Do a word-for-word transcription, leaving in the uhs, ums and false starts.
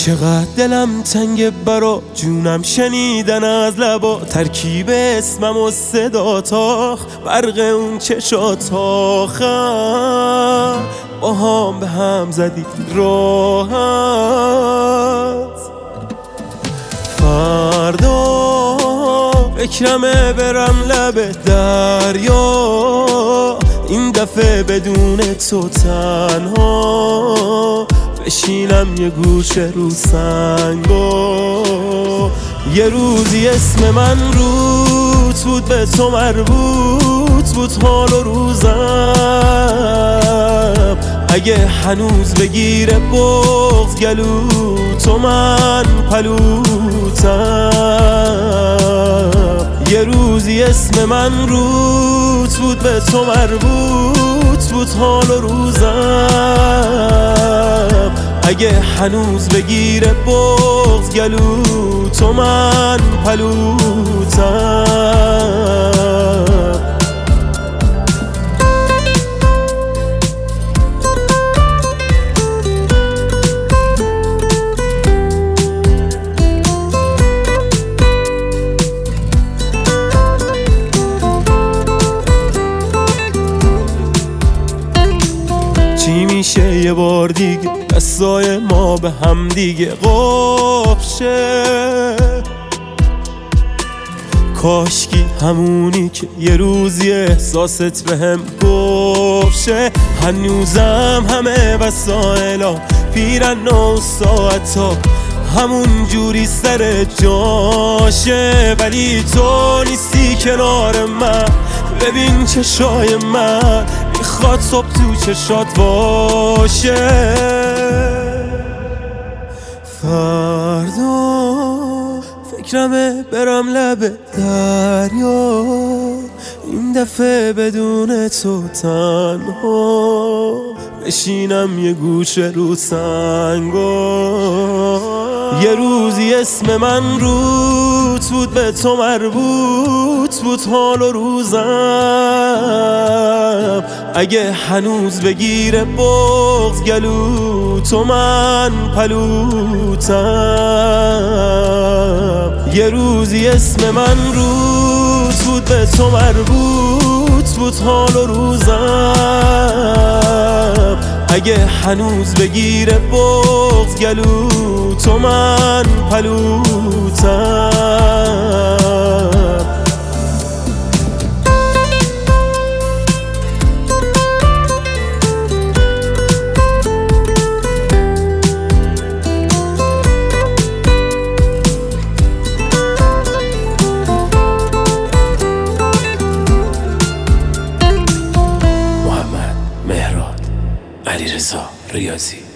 چقدر دلم تنگ برا جونم شنیدن از لبا ترکیب اسمم و صداتاخ برق اون چشاتاخ با هم به هم زدی راحت. فردا فکرمه برم لب دریا، این دفعه بدون تو تنها بشینم یه گوشه رو سنگا. یه روزی اسم من روت بود، به تو مربوط بود حال و روزم. اگه هنوز بگیره بغض گلو تو من پلوتم. یه روزی اسم من روت بود، به تو مربوط بود حال و روزم. اگه هنوز بگیره بغض گلو تو من پلوتم. چی میشه یه بار دیگه دستای ما به هم دیگه قفل شه؟ کاشکی همونی که یه روزی احساست به هم گفت شه. هنوزم همه وسایلا پیرن و ساعتا همون جوری سر جاشه، ولی تو نیستی کنار من. ببین چشای من میخواد صبح تو چشات باشه. فردا فکرمه برم لب دریا، این دفعه بدون تو تنها بشینم یه گوشه رو سنگا. یه روزی اسم من روت بود، به تو مربوط بود حال و روزم. اگه هنوز بگیره بغض گلو تو من پلوتم. یه روزی اسم من روت بود، به تو مربوط بود حال و روزم. اگه هنوز بگیره بغض گلو تو من پلوتم. محمد مهراد علیرضا ریاضی.